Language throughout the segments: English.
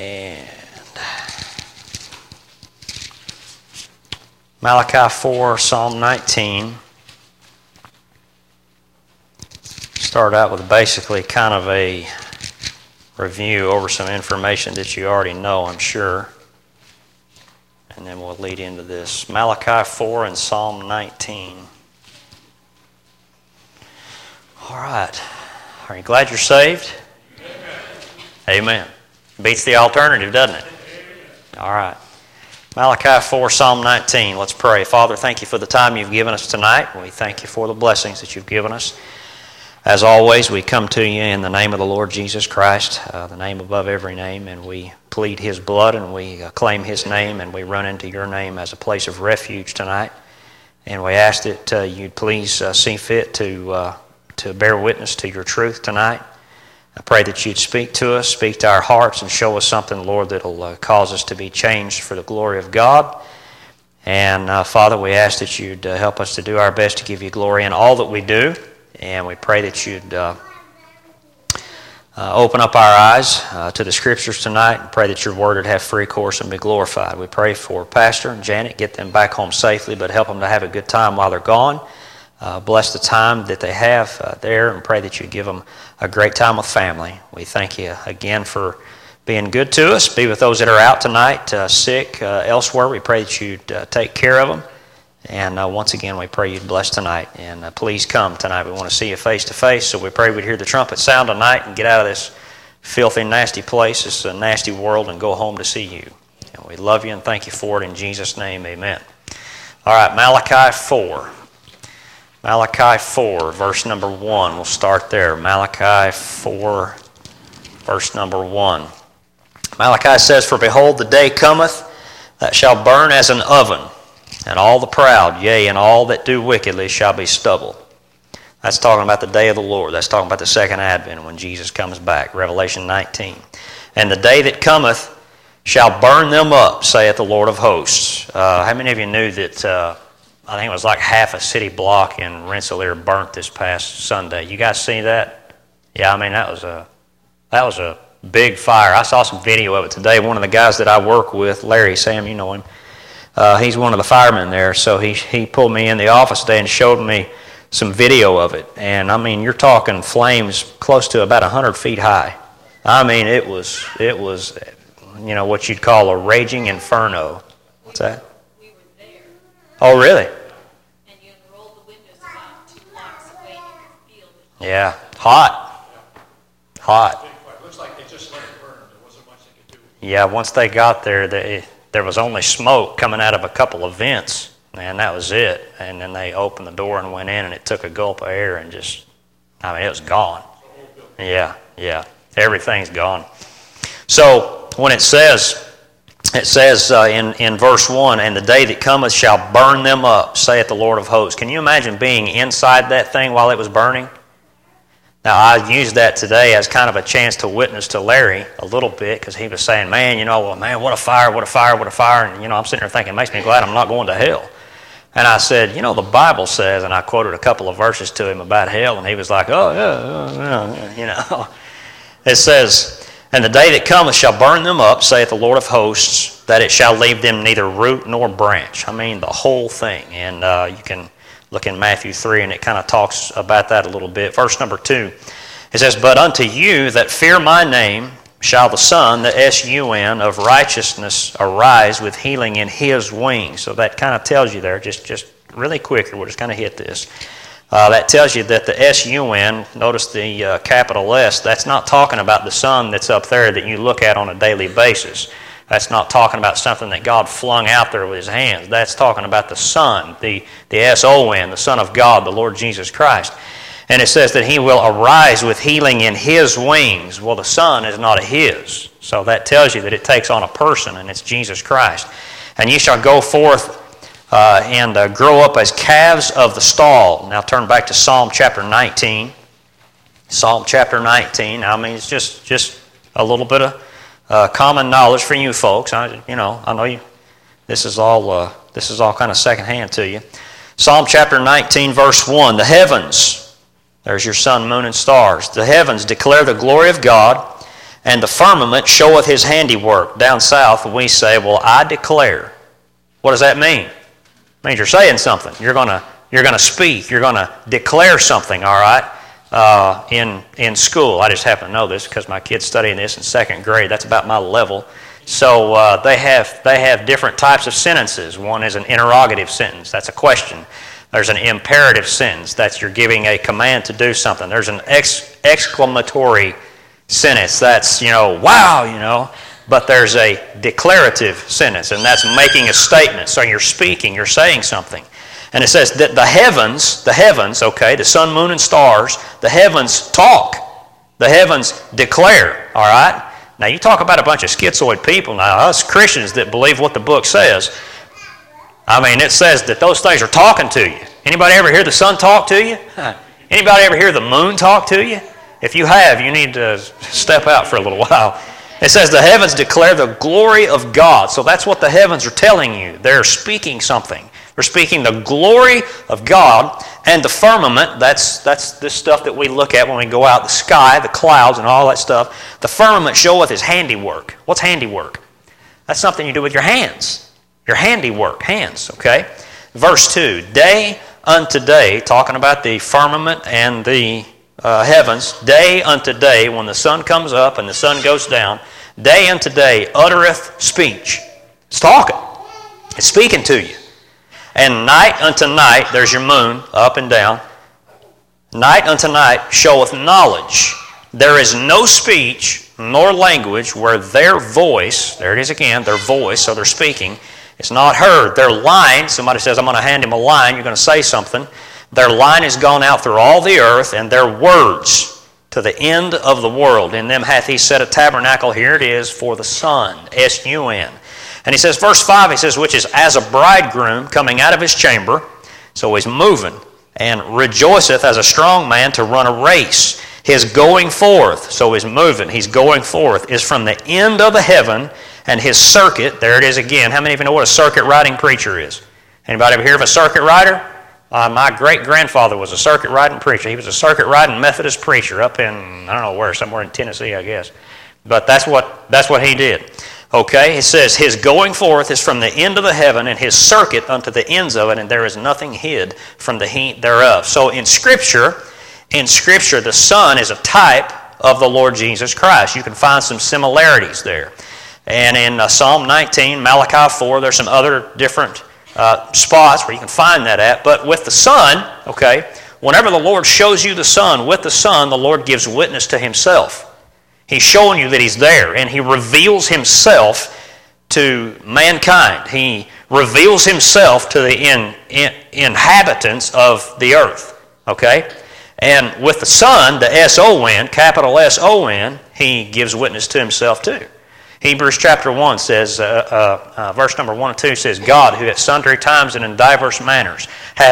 And Malachi 4, Psalm 19. Start out with basically kind of a review over some information that you already know, I'm sure. And then we'll lead into this. Malachi 4 and Psalm 19. All right. Are you glad you're saved? Amen. Amen. Beats the alternative, doesn't it? All right. Malachi 4, Psalm 19. Let's pray. Father, thank you for the time you've given us tonight. We thank you for the blessings that you've given us. As always, we come to you in the name of the Lord Jesus Christ, the name above every name, and we plead His blood and we claim His name and we run into your name as a place of refuge tonight. And we ask that you'd please see fit to bear witness to your truth tonight. I pray that you'd speak to us, speak to our hearts, and show us something, Lord, that'll cause us to be changed for the glory of God. And Father, we ask that you'd help us to do our best to give you glory in all that we do. And we pray that you'd open up our eyes to the Scriptures tonight and pray that your word would have free course and be glorified. We pray for Pastor and Janet, get them back home safely, but help them to have a good time while they're gone. Bless the time that they have there and pray that you give them a great time with family. We thank you again for being good to us. Be with those that are out tonight, sick elsewhere. We pray that you'd take care of them. And once again, we pray you'd bless tonight. And please come tonight. We want to see you face to face. So we pray we'd hear the trumpet sound tonight and get out of this filthy, nasty place, this nasty world, and go home to see you. And we love you and thank you for it. In Jesus' name, amen. All right, Malachi 4. Malachi 4, verse number 1. We'll start there. Malachi 4, verse number 1. Malachi says, "For behold, the day cometh that shall burn as an oven, and all the proud, yea, and all that do wickedly shall be stubble." That's talking about the day of the Lord. That's talking about the second advent when Jesus comes back. Revelation 19. "And the day that cometh shall burn them up, saith the Lord of hosts." How many of you knew that I think it was like half a city block in Rensselaer burnt this past Sunday? You guys see that? Yeah, I mean, that was a big fire. I saw some video of it today. One of the guys that I work with, Larry, Sam, you know him, he's one of the firemen there, so he pulled me in the office today and showed me some video of it. And I mean, you're talking flames close to about 100 feet high. I mean, it was you know, what you'd call a raging inferno. What's that? We were there. Oh, really? And you unrolled the windows about 2 blocks away and you could feel it. Yeah, hot. Hot. It looks like they just let it burn. There wasn't much they could do. Yeah, once they got there, there was only smoke coming out of a couple of vents, and that was it. And then they opened the door and went in, and it took a gulp of air and just, I mean, it was gone. Yeah, everything's gone. So when it says in verse 1, "And the day that cometh shall burn them up, saith the Lord of hosts." Can you imagine being inside that thing while it was burning? Now, I used that today as kind of a chance to witness to Larry a little bit because he was saying, man, what a fire, what a fire, what a fire. And, I'm sitting there thinking, it makes me glad I'm not going to hell. And I said, the Bible says, and I quoted a couple of verses to him about hell, and he was like, yeah. It says, "And the day that cometh shall burn them up, saith the Lord of hosts, that it shall leave them neither root nor branch." I mean, the whole thing. And you can look in Matthew 3, and it kind of talks about that a little bit. Verse number 2, it says, "But unto you that fear my name shall the Son, the S-U-N, of righteousness arise with healing in His wings." So that kind of tells you there, just really quickly, we'll just kind of hit this. That tells you that the S-U-N, notice the capital S, that's not talking about the sun that's up there that you look at on a daily basis. That's not talking about something that God flung out there with His hands. That's talking about the Son, the S-O-N, the Son of God, the Lord Jesus Christ. And it says that He will arise with healing in His wings. Well, the Son is not a His. So that tells you that it takes on a person, and it's Jesus Christ. "And ye shall go forth and grow up as calves of the stall." Now turn back to Psalm chapter 19. Psalm chapter 19. I mean, it's just a little bit of common knowledge for you folks. I know you. This is all kind of secondhand to you. Psalm chapter 19, verse 1. "The heavens," there's your sun, moon, and stars. "The heavens declare the glory of God, and the firmament showeth his handiwork. Down south, we say, well, I declare. What does that mean? It means you're saying something. You're going to speak. You're going to declare something, all right? In school, I just happen to know this because my kid's studying this in second grade. That's about my level. So they have different types of sentences. One is an interrogative sentence. That's a question. There's an imperative sentence. That's you're giving a command to do something. There's an exclamatory sentence. That's, wow, But there's a declarative sentence, and that's making a statement. So you're speaking, you're saying something. And it says that the heavens, the sun, moon, and stars, the heavens talk. The heavens declare, all right? Now, you talk about a bunch of schizoid people. Now, us Christians that believe what the book says, it says that those things are talking to you. Anybody ever hear the sun talk to you? Anybody ever hear the moon talk to you? If you have, you need to step out for a little while. It says the heavens declare the glory of God. So that's what the heavens are telling you. They're speaking something. They're speaking the glory of God, and the firmament, that's this stuff that we look at when we go out, the sky, the clouds, and all that stuff. The firmament showeth his handiwork. What's handiwork? That's something you do with your hands. Your handiwork, hands, okay? Verse 2, day unto day, talking about the firmament and the heavens, day unto day, when the sun comes up and the sun goes down, day unto day uttereth speech. It's talking. It's speaking to you. And night unto night, there's your moon, up and down. Night unto night showeth knowledge. There is no speech nor language where their voice, there it is again, their voice, so they're speaking, it's not heard. Their line, somebody says, I'm going to hand him a line, you're going to say something. Their line has gone out through all the earth, and their words to the end of the world. In them hath he set a tabernacle, here it is, for the sun, S-U-N. And he says, verse 5, he says, which is as a bridegroom coming out of his chamber. So he's moving. And rejoiceth as a strong man to run a race. His going forth, so he's moving, he's going forth, is from the end of the heaven, and his circuit, there it is again. How many of you know what a circuit riding preacher is? Anybody ever hear of a circuit rider? My great-grandfather was a circuit riding preacher. He was a circuit riding Methodist preacher up in, I don't know where, somewhere in Tennessee, I guess. But that's what he did. Okay, it says, his going forth is from the end of the heaven, and his circuit unto the ends of it, and there is nothing hid from the heat thereof. So in Scripture, the sun is a type of the Lord Jesus Christ. You can find some similarities there. And in Psalm 19, Malachi 4, there's some other different spots where you can find that at. But with the sun, okay, whenever the Lord shows you the sun, with the sun, the Lord gives witness to himself. He's showing you that he's there, and he reveals himself to mankind. He reveals himself to the inhabitants of the earth, okay? And with the Son, the S-O-N, capital S-O-N, he gives witness to himself too. Hebrews chapter 1 says, verse number 1 and 2 says, God, who at sundry times and in diverse manners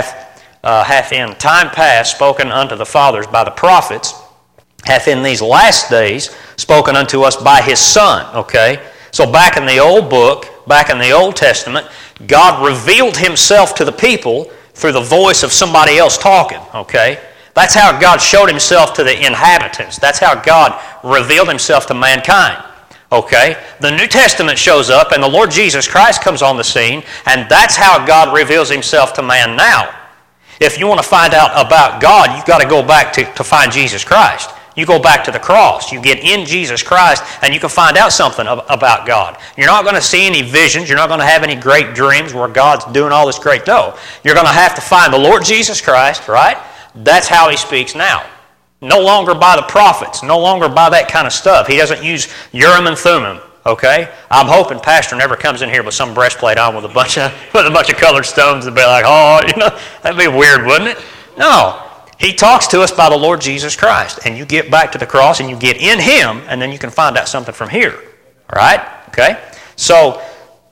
hath in time past spoken unto the fathers by the prophets, hath in these last days spoken unto us by his Son, okay? So back in the old book, back in the Old Testament, God revealed himself to the people through the voice of somebody else talking, okay? That's how God showed himself to the inhabitants. That's how God revealed himself to mankind, okay? The New Testament shows up and the Lord Jesus Christ comes on the scene, and that's how God reveals himself to man now. If you want to find out about God, you've got to go back to find Jesus Christ. You go back to the cross. You get in Jesus Christ, and you can find out something about God. You're not going to see any visions. You're not going to have any great dreams where God's doing all this great dough. You're going to have to find the Lord Jesus Christ, right? That's how he speaks now. No longer by the prophets. No longer by that kind of stuff. He doesn't use Urim and Thummim, okay? I'm hoping Pastor never comes in here with some breastplate on with a bunch of colored stones and be like, oh, that'd be weird, wouldn't it? No. He talks to us by the Lord Jesus Christ. And you get back to the cross and you get in him, and then you can find out something from here. All right? Okay? So,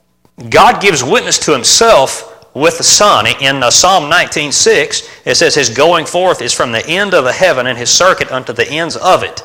God gives witness to himself with the Son. In Psalm 19:6, it says, his going forth is from the end of the heaven, and his circuit unto the ends of it.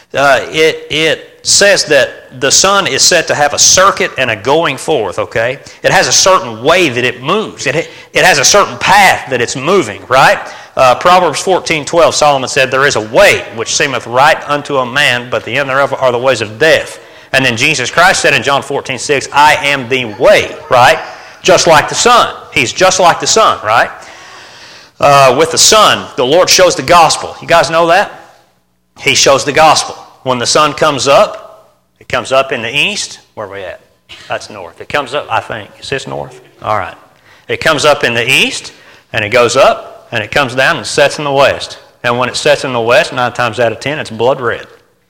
It says that the sun is said to have a circuit and a going forth, okay? It has a certain way that it moves. It has a certain path that it's moving, right? Proverbs 14:12, Solomon said, there is a way which seemeth right unto a man, but the end thereof are the ways of death. And then Jesus Christ said in John 14:6, I am the way, right? Just like the Son. He's just like the Son, right? With the Son, the Lord shows the gospel. You guys know that? He shows the gospel. When the sun comes up, it comes up in the east. Where are we at? That's north. It comes up, I think. Is this north? All right. It comes up in the east, and it goes up, and it comes down and sets in the west. And when it sets in the west, 9 times out of 10, it's blood red.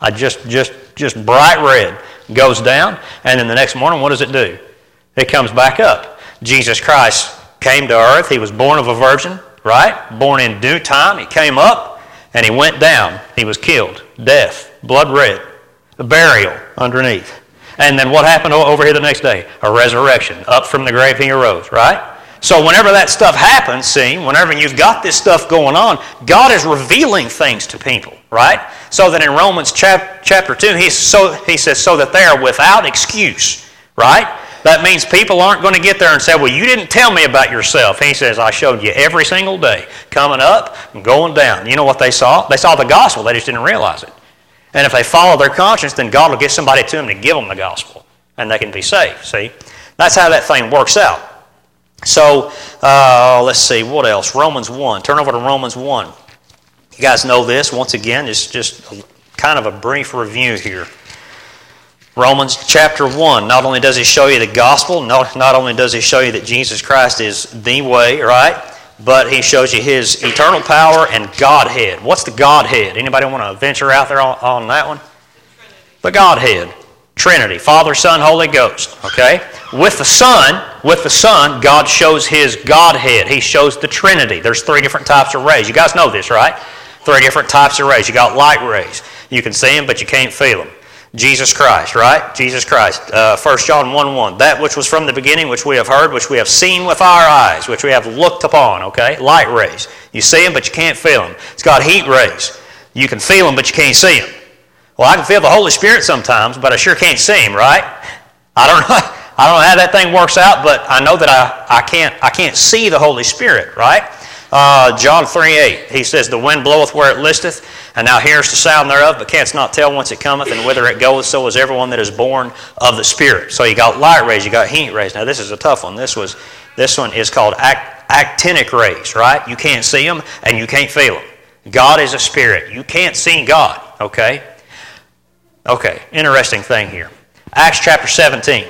Just bright red. Goes down, and then the next morning, what does it do? It comes back up. Jesus Christ came to earth. He was born of a virgin, right? Born in due time. He came up, and he went down. He was killed. Death. Blood red. A burial underneath. And then what happened over here the next day? A resurrection. Up from the grave he arose, right? So whenever that stuff happens, see, whenever you've got this stuff going on, God is revealing things to people, right? So that in Romans chapter 2, he says, so that they are without excuse, right? That means people aren't going to get there and say, well, you didn't tell me about yourself. He says, I showed you every single day, coming up and going down. You know what they saw? They saw the gospel. They just didn't realize it. And if they follow their conscience, then God will get somebody to them to give them the gospel, and they can be saved, see? That's how that thing works out. So, let's see, what else? Romans 1. Turn over to Romans 1. You guys know this. Once again, it's just kind of a brief review here. Romans chapter 1. Not only does he show you the gospel, not only does he show you that Jesus Christ is the way, right? But he shows you his eternal power and Godhead. What's the Godhead? Anybody want to venture out there on that one? The Godhead. Trinity, Father, Son, Holy Ghost, okay? With the Son, God shows his Godhead. He shows the Trinity. There's 3 different types of rays. You guys know this, right? 3 different types of rays. You got light rays. You can see them, but you can't feel them. Jesus Christ, right? Jesus Christ. 1 John 1:1. That which was from the beginning, which we have heard, which we have seen with our eyes, which we have looked upon, okay? Light rays. You see them, but you can't feel them. It's got heat rays. You can feel them, but you can't see them. Well, I can feel the Holy Spirit sometimes, but I sure can't see him, right? I don't know how that thing works out, but I know that I can't see the Holy Spirit, right? John 3:8, he says, the wind bloweth where it listeth, and thou hearest the sound thereof, but canst not tell whence it cometh, and whither it goeth, so is everyone that is born of the Spirit. So you got light rays, you got heat rays. Now this is a tough one. This one is called actinic rays, right? You can't see them, and you can't feel them. God is a spirit. You can't see God, okay? Okay, interesting thing here. Acts chapter 17.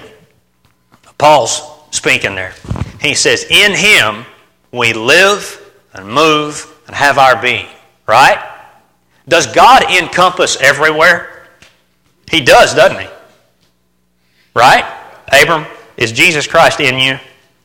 Paul's speaking there. He says, in him we live and move and have our being. Right? Does God encompass everywhere? He does, doesn't he? Right? Abram, is Jesus Christ in you?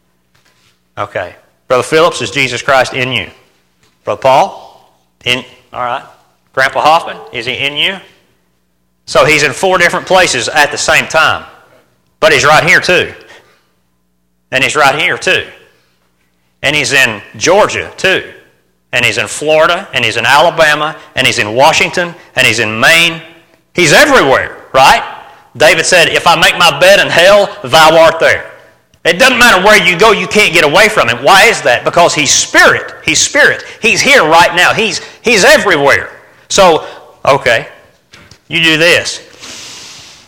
Okay. Brother Phillips, is Jesus Christ in you? Brother Paul? All right. Grandpa Hoffman, is he in you? So he's in 4 different places at the same time. But he's right here too. And he's right here too. And he's in Georgia too. And he's in Florida. And he's in Alabama. And he's in Washington. And he's in Maine. He's everywhere, right? David said, if I make my bed in hell, thou art there. It doesn't matter where you go, you can't get away from him. Why is that? Because he's spirit. He's spirit. He's here right now. He's everywhere. So, okay. You do this.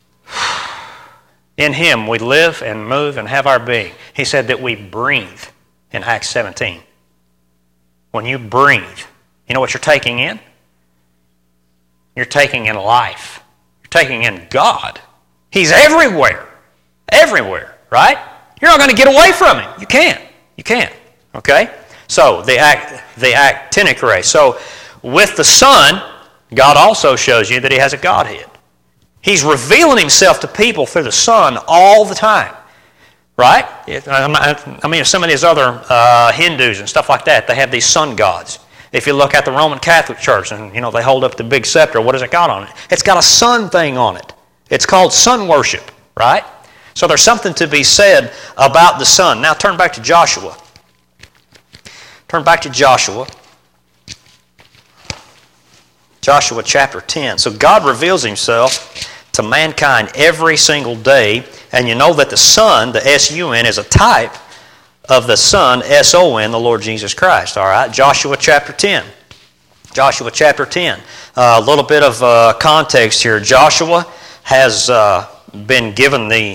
In him we live and move and have our being. He said that we breathe in Acts 17. When you breathe, you know what you're taking in? You're taking in life. You're taking in God. He's everywhere. Everywhere, right? You're not going to get away from him. You can't. You can't. Okay? So, the actinic ray. So, with the Son, God also shows you that he has a Godhead. He's revealing himself to people through the Son all the time. Right? I mean, some of these other Hindus and stuff like that, they have these sun gods. If you look at the Roman Catholic Church and, they hold up the big scepter, what has it got on it? It's got a sun thing on it. It's called sun worship, right? So there's something to be said about the sun. Now turn back to Joshua. Turn back to Joshua. Joshua chapter 10. So God reveals himself to mankind every single day, and you know that the sun, the S-U-N, is a type of the Son, S-O-N, the Lord Jesus Christ. All right, Joshua chapter 10. Joshua chapter 10. A little bit of context here. Joshua has been given the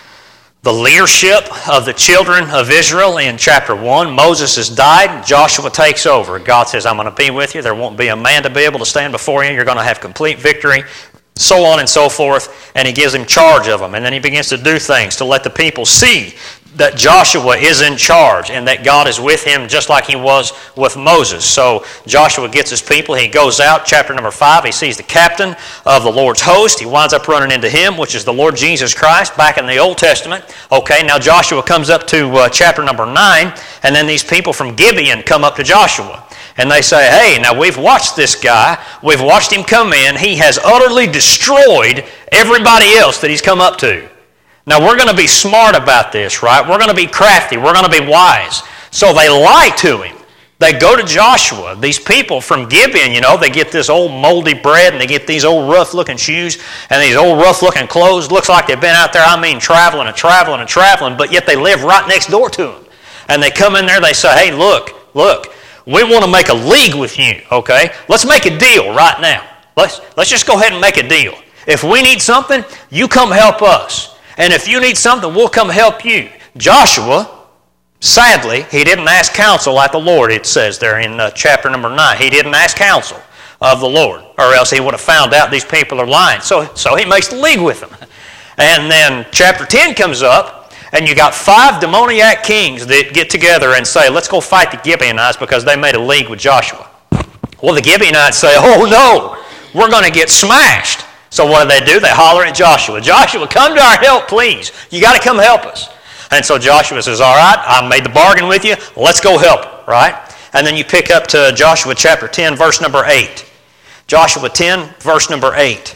leadership of the children of Israel in chapter 1. Moses has died. Joshua takes over. God says, I'm going to be with you. There won't be a man to be able to stand before you. You're going to have complete victory, so on and so forth. And he gives him charge of them. And then he begins to do things to let the people see that Joshua is in charge and that God is with him just like he was with Moses. So Joshua gets his people. He goes out, chapter number 5. He sees the captain of the Lord's host. He winds up running into him, which is the Lord Jesus Christ back in the Old Testament. Okay, now Joshua comes up to chapter number 9, and then these people from Gibeon come up to Joshua. And they say, hey, now we've watched this guy. We've watched him come in. He has utterly destroyed everybody else that he's come up to. Now, we're going to be smart about this, right? We're going to be crafty. We're going to be wise. So they lie to him. They go to Joshua. These people from Gibeon, you know, they get this old moldy bread and they get these old rough-looking shoes and these old rough-looking clothes. Looks like they've been out there, traveling and traveling and traveling, but yet they live right next door to him. And they come in there, they say, hey, look, we want to make a league with you, okay? Let's make a deal right now. Let's just go ahead and make a deal. If we need something, you come help us. And if you need something, we'll come help you. Joshua, sadly, he didn't ask counsel like the Lord, it says there in chapter number 9. He didn't ask counsel of the Lord, or else he would have found out these people are lying. So he makes the league with them. And then chapter 10 comes up, and you got 5 demoniac kings that get together and say, let's go fight the Gibeonites because they made a league with Joshua. Well, the Gibeonites say, oh no, we're going to get smashed. So what do? They holler at Joshua. Joshua, come to our help, please. You got to come help us. And so Joshua says, all right, I made the bargain with you. Let's go help, right? And then you pick up to Joshua chapter 10, verse number 8. Joshua 10, verse number 8.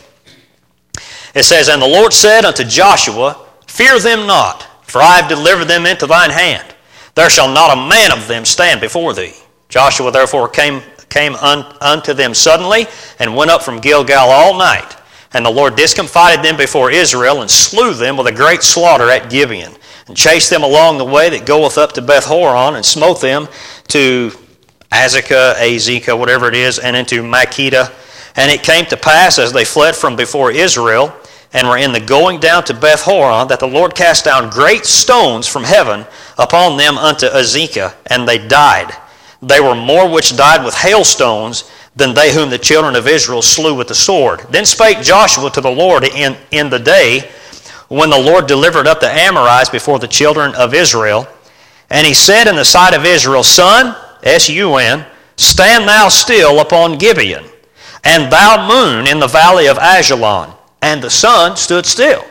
It says, and the Lord said unto Joshua, fear them not, for I have delivered them into thine hand. There shall not a man of them stand before thee. Joshua therefore came unto them suddenly, and went up from Gilgal all night. And the Lord discomfited them before Israel, and slew them with a great slaughter at Gibeon, and chased them along the way that goeth up to Beth-horon, and smote them to Azekah, whatever it is, and into Makkedah. And it came to pass, as they fled from before Israel, and were in the going down to Beth-horon, that the Lord cast down great stones from heaven upon them unto Azekah, and they died. They were more which died with hailstones than they whom the children of Israel slew with the sword. Then spake Joshua to the Lord in the day when the Lord delivered up the Amorites before the children of Israel. And he said in the sight of Israel, Sun, S-U-N, stand thou still upon Gibeon, and thou moon in the valley of Ajalon. And the sun stood still.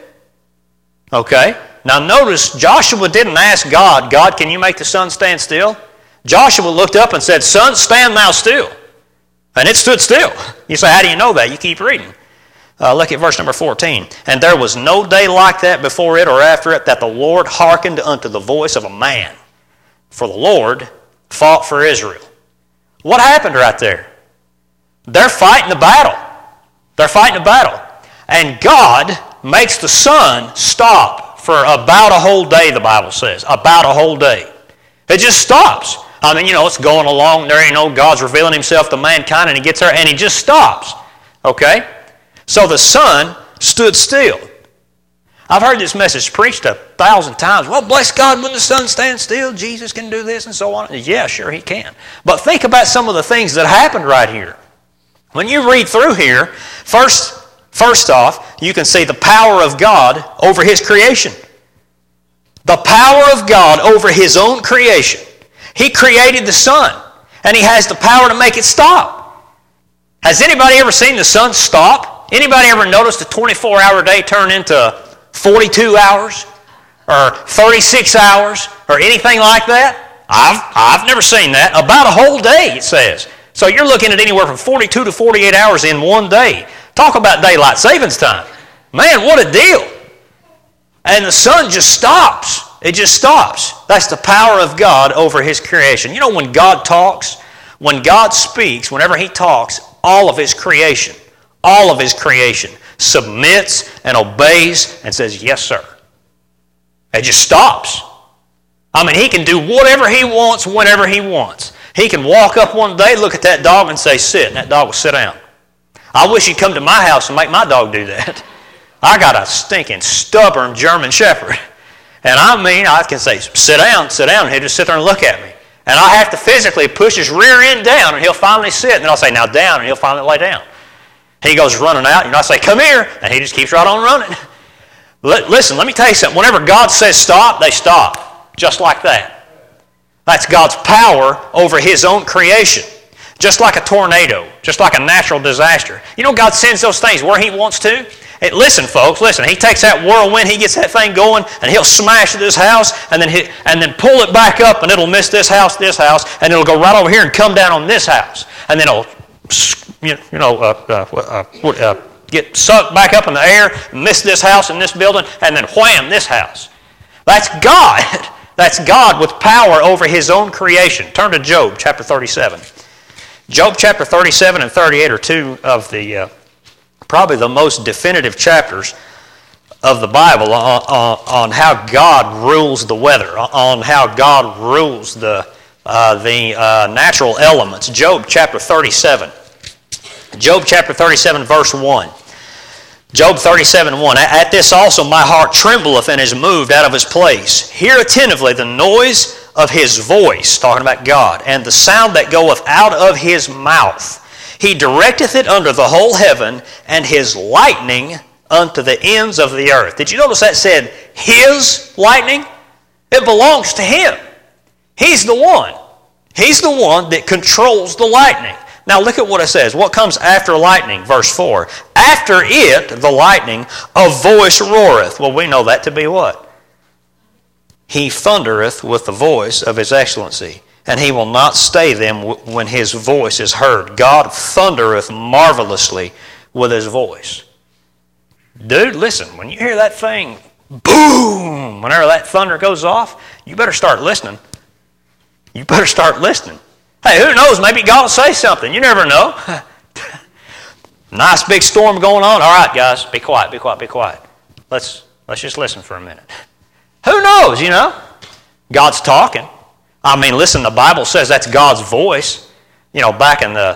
Okay? Now notice, Joshua didn't ask God, God, can you make the sun stand still? Joshua looked up and said, Sun, stand thou still. And it stood still. You say, how do you know that? You keep reading. Look at verse number 14. And there was no day like that before it or after it, that the Lord hearkened unto the voice of a man. For the Lord fought for Israel. What happened right there? They're fighting the battle. They're fighting a battle. And God makes the sun stop for about a whole day, the Bible says. About a whole day. It just stops. I mean, it's going along there, God's revealing himself to mankind, and he gets there, and he just stops. Okay? So the sun stood still. I've heard this message preached 1,000 times. Well, bless God, when the sun stands still, Jesus can do this and so on. Yeah, sure, he can. But think about some of the things that happened right here. When you read through here, first off, you can see the power of God over his creation. The power of God over his own creation. He created the sun, and he has the power to make it stop. Has anybody ever seen the sun stop? Anybody ever noticed a 24-hour day turn into 42 hours or 36 hours or anything like that? I've never seen that. About a whole day, it says. So you're looking at anywhere from 42 to 48 hours in one day. Talk about daylight savings time. Man, what a deal. And the sun just stops. It just stops. That's the power of God over his creation. When God talks, when God speaks, whenever he talks, all of his creation submits and obeys and says, yes, sir. It just stops. I mean, he can do whatever he wants, whenever he wants. He can walk up one day, look at that dog and say, sit, and that dog will sit down. I wish he'd come to my house and make my dog do that. I got a stinking, stubborn German Shepherd. And I mean, I can say, sit down, and he'll just sit there and look at me. And I have to physically push his rear end down, and he'll finally sit. And then I'll say, now down, and he'll finally lay down. He goes running out, and I say, come here, and he just keeps right on running. Listen, let me tell you something. Whenever God says stop, they stop. Just like that. That's God's power over His own creation. Just like a tornado, just like a natural disaster. You know, God sends those things where He wants to. Listen, folks, listen. He takes that whirlwind, He gets that thing going, and He'll smash this house, and then pull it back up, and it'll miss this house, and it'll go right over here and come down on this house, and then it'll, get sucked back up in the air, miss this house and this building, and then wham, this house. That's God. That's God with power over His own creation. Turn to Job chapter 37. Job chapter 37 and 38 are two of the probably the most definitive chapters of the Bible on how God rules the weather, on how God rules the natural elements. Job chapter 37. Job chapter 37 verse 1. Job 37:1. At this also my heart trembleth and is moved out of his place. Hear attentively the noise of his voice, talking about God, and the sound that goeth out of his mouth. He directeth it under the whole heaven, and his lightning unto the ends of the earth. Did you notice that said his lightning? It belongs to him. He's the one. He's the one that controls the lightning. Now look at what it says. What comes after lightning? Verse 4. After it, the lightning, a voice roareth. Well, we know that to be what? He thundereth with the voice of his excellency, and he will not stay them when his voice is heard. God thundereth marvelously with his voice. Dude, listen, when you hear that thing, boom, whenever that thunder goes off, you better start listening. You better start listening. Hey, who knows? Maybe God will say something. You never know. Nice big storm going on. All right, guys, be quiet, be quiet, be quiet. Let's just listen for a minute. Who knows, you know? God's talking. I mean, listen, the Bible says that's God's voice. You know, back in the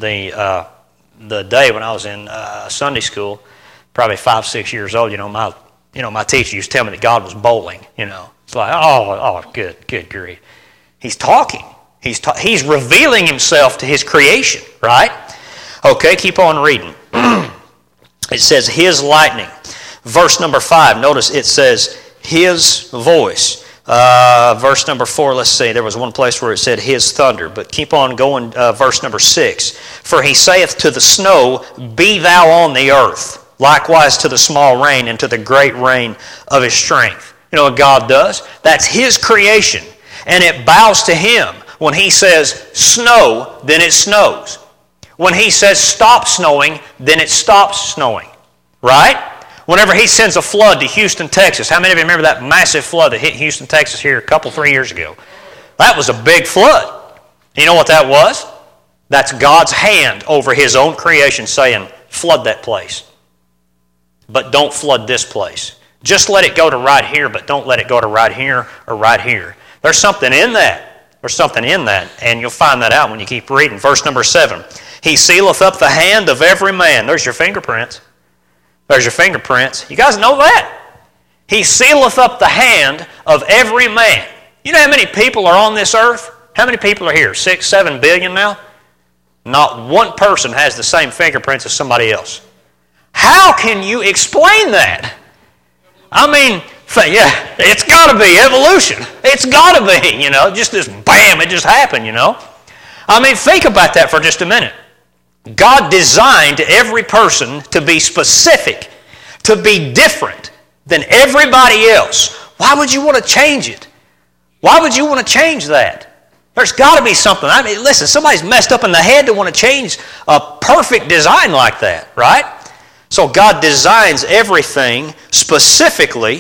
day when I was in Sunday school, probably 5, 6 years old, my teacher used to tell me that God was bowling, you know. It's like, oh, good grief. He's talking. He's revealing himself to his creation, right? Okay, keep on reading. It says his lightning. Verse number 5, notice it says his voice. Verse number 4, let's see. There was one place where it said his thunder, but keep on going. Verse number 6. For he saith to the snow, be thou on the earth. Likewise to the small rain and to the great rain of his strength. You know what God does? That's his creation, and it bows to him. When he says snow, then it snows. When he says stop snowing, then it stops snowing. Right? Whenever he sends a flood to Houston, Texas, how many of you remember that massive flood that hit Houston, Texas here a 3 years ago? That was a big flood. You know what that was? That's God's hand over his own creation saying, flood that place. But don't flood this place. Just let it go to right here, but don't let it go to right here or right here. There's something in that. There's something in that, and you'll find that out when you keep reading. Verse number 7. He sealeth up the hand of every man. There's your fingerprints. There's your fingerprints. You guys know that? He sealeth up the hand of every man. You know how many people are on this earth? How many people are here? 6, 7 billion now? Not one person has the same fingerprints as somebody else. How can you explain that? I mean, yeah, it's got to be evolution. It's got to be, just this bam, it just happened, I mean, think about that for just a minute. God designed every person to be specific, to be different than everybody else. Why would you want to change it? Why would you want to change that? There's got to be something. I mean, listen, somebody's messed up in the head to want to change a perfect design like that, right? So God designs everything specifically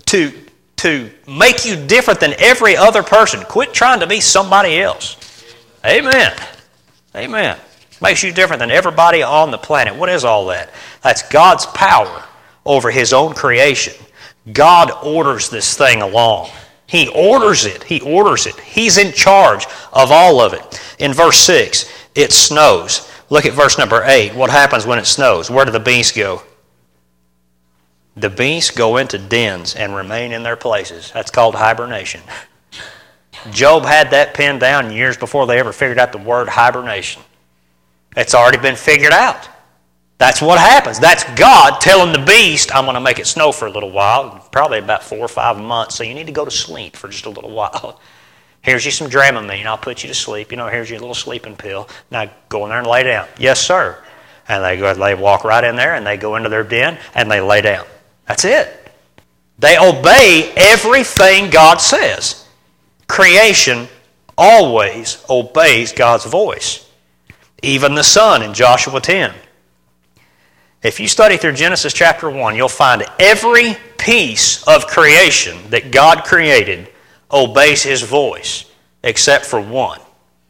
to make you different than every other person. Quit trying to be somebody else. Amen. Amen. Makes you different than everybody on the planet. What is all that? That's God's power over his own creation. God orders this thing along. He orders it. He orders it. He's in charge of all of it. In verse 6, it snows. Look at verse number 8. What happens when it snows? Where do the beasts go? The beasts go into dens and remain in their places. That's called hibernation. Job had that pinned down years before they ever figured out the word hibernation. It's already been figured out. That's what happens. That's God telling the beast, I'm going to make it snow for a little while, probably about 4 or 5 months, so you need to go to sleep for just a little while. Here's you some Dramamine, I'll put you to sleep. Here's your little sleeping pill. Now go in there and lay down. Yes, sir. And they walk right in there and they go into their den and they lay down. That's it. They obey everything God says. Creation always obeys God's voice. Even the sun in Joshua 10. If you study through Genesis chapter 1, you'll find every piece of creation that God created obeys His voice, except for one.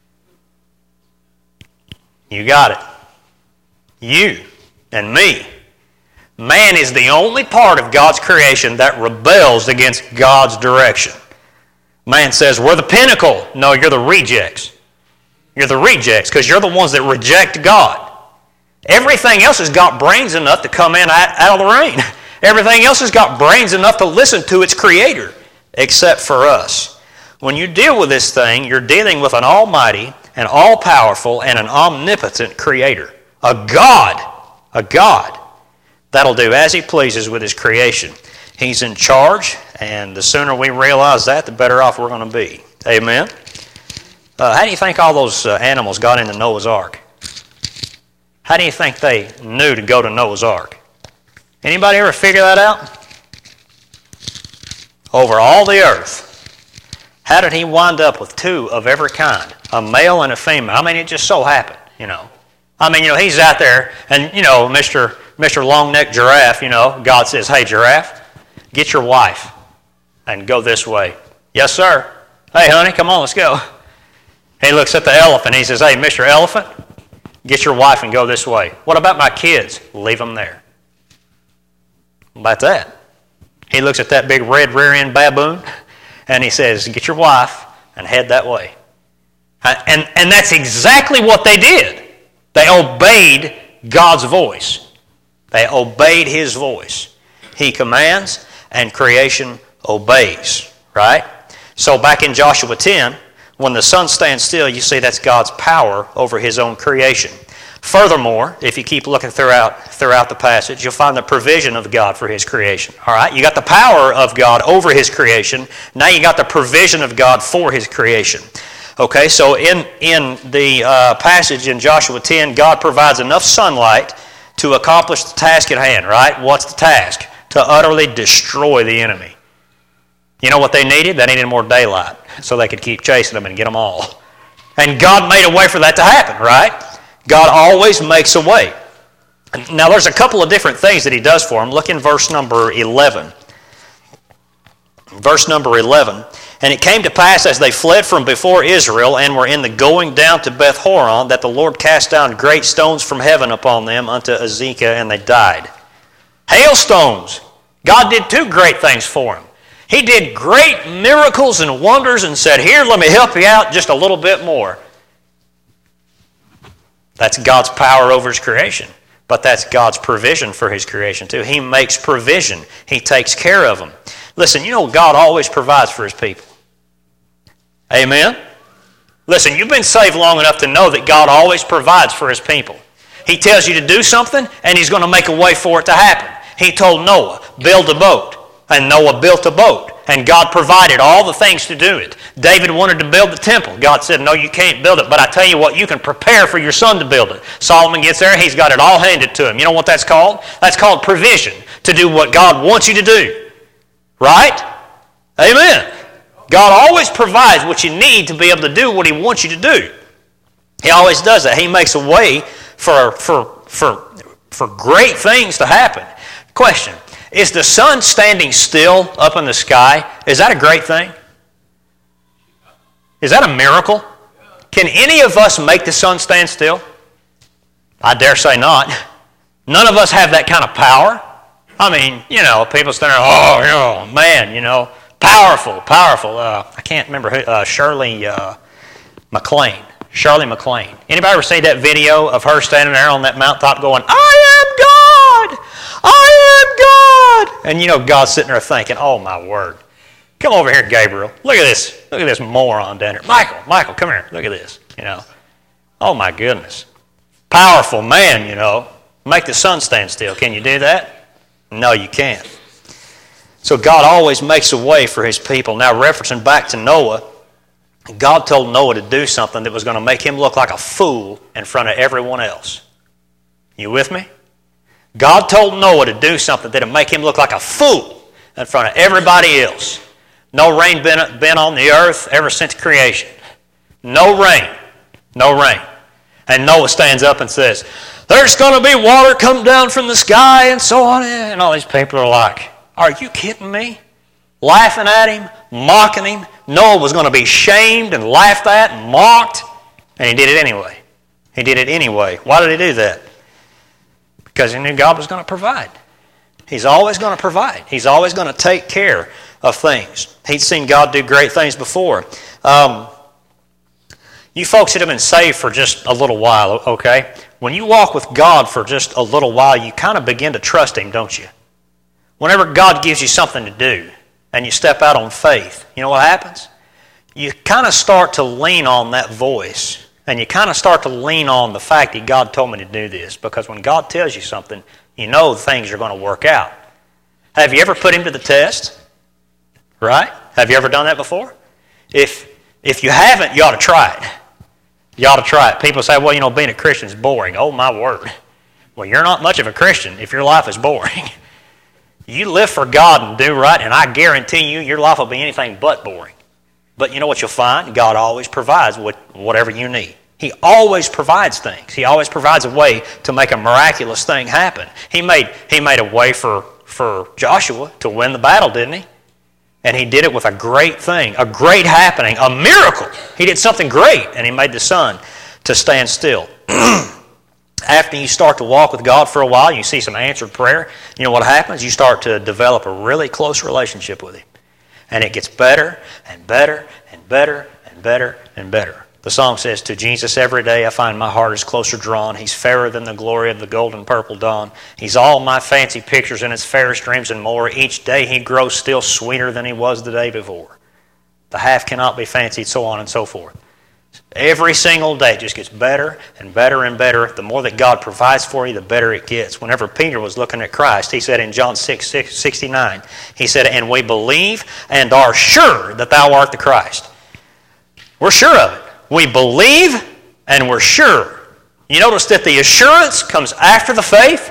You got it. You and me. Man is the only part of God's creation that rebels against God's direction. Man says, we're the pinnacle. No, you're the rejects. You're the rejects because you're the ones that reject God. Everything else has got brains enough to come in out of the rain. Everything else has got brains enough to listen to its creator, except for us. When you deal with this thing, you're dealing with an almighty, an all-powerful, and an omnipotent creator. A God that'll do as He pleases with His creation. He's in charge, and the sooner we realize that, the better off we're going to be. Amen? How do you think all those animals got into Noah's Ark? How do you think they knew to go to Noah's Ark? Anybody ever figure that out? Over all the earth. How did he wind up with 2 of every kind? A male and a female. It just so happened, he's out there and, Mr. Long-necked Giraffe, God says, hey, Giraffe, get your wife and go this way. Yes, sir. Hey, honey, come on, let's go. He looks at the elephant. He says, hey, Mr. Elephant, get your wife and go this way. What about my kids? Leave them there. How about that? He looks at that big red rear-end baboon and he says, get your wife and head that way. And that's exactly what they did. They obeyed God's voice. They obeyed His voice. He commands and creation obeys, right? So back in Joshua 10, when the sun stands still, you see that's God's power over His own creation. Furthermore, if you keep looking throughout the passage, you'll find the provision of God for His creation. All right? You got the power of God over His creation. Now you got the provision of God for His creation. Okay, so in the passage in Joshua 10, God provides enough sunlight to accomplish the task at hand, right? What's the task? To utterly destroy the enemy. You know what they needed? They needed more daylight so they could keep chasing them and get them all. And God made a way for that to happen, right? God always makes a way. Now there's a couple of different things that He does for them. Look in verse number 11. Verse number 11. And it came to pass as they fled from before Israel and were in the going down to Beth Horon that the Lord cast down great stones from heaven upon them unto Azekah, and they died. Hailstones. God did 2 great things for them. He did great miracles and wonders and said, here, let me help you out just a little bit more. That's God's power over His creation. But that's God's provision for His creation too. He makes provision. He takes care of them. Listen, God always provides for His people. Amen? Listen, you've been saved long enough to know that God always provides for His people. He tells you to do something, and He's going to make a way for it to happen. He told Noah, build a boat. And Noah built a boat. And God provided all the things to do it. David wanted to build the temple. God said, no, you can't build it. But I tell you what, you can prepare for your son to build it. Solomon gets there, he's got it all handed to him. You know what that's called? That's called provision. To do what God wants you to do. Right? Amen. God always provides what you need to be able to do what He wants you to do. He always does that. He makes a way for great things to happen. Question. Is the sun standing still up in the sky? Is that a great thing? Is that a miracle? Can any of us make the sun stand still? I dare say not. None of us have that kind of power. People stand there, Powerful. I can't remember who. Shirley MacLaine. Shirley MacLaine. Anybody ever see that video of her standing there on that mountaintop going, I am God! I am God! And you know God's sitting there thinking, oh my word. Come over here, Gabriel. Look at this. Look at this moron down here. Michael, come here. Look at this. You know. Oh my goodness. Powerful man, you know. Make the sun stand still. Can you do that? No, you can't. So God always makes a way for His people. Now, referencing back to Noah, God told Noah to do something that was going to make him look like a fool in front of everyone else. You with me? God told Noah to do something that would make him look like a fool in front of everybody else. No rain been on the earth ever since creation. No rain. No rain. And Noah stands up and says, there's going to be water come down from the sky and so on. And all these people are like, are you kidding me? Laughing at him, mocking him. Noah was going to be shamed and laughed at and mocked. And he did it anyway. He did it anyway. Why did he do that? Because he knew God was going to provide. He's always going to provide. He's always going to take care of things. He'd seen God do great things before. You folks that have been saved for just a little while, okay? When you walk with God for just a little while, you kind of begin to trust Him, don't you? Whenever God gives you something to do and you step out on faith, you know what happens? You kind of start to lean on that voice, and you kind of start to lean on the fact that God told me to do this, because when God tells you something, you know things are going to work out. Have you ever put Him to the test? Right? Have you ever done that before? If you haven't, you ought to try it. You ought to try it. People say, well, you know, being a Christian is boring. Oh, my word. Well, you're not much of a Christian if your life is boring. You live for God and do right, and I guarantee you your life will be anything but boring. But you know what you'll find? God always provides whatever you need. He always provides things. He always provides a way to make a miraculous thing happen. He made a way for Joshua to win the battle, didn't He? And He did it with a great thing, a great happening, a miracle. He did something great, and He made the sun to stand still. After you start to walk with God for a while, you see some answered prayer. You know what happens? You start to develop a really close relationship with Him. And it gets better and better and better and better and better. The song says, to Jesus every day I find my heart is closer drawn. He's fairer than the glory of the golden purple dawn. He's all my fancy pictures and its fairest dreams and more. Each day He grows still sweeter than He was the day before. The half cannot be fancied, so on and so forth. Every single day it just gets better and better and better. The more that God provides for you, the better it gets. Whenever Peter was looking at Christ, he said in John 6:69, he said, and we believe and are sure that Thou art the Christ. We're sure of it. We believe and we're sure. You notice that the assurance comes after the faith?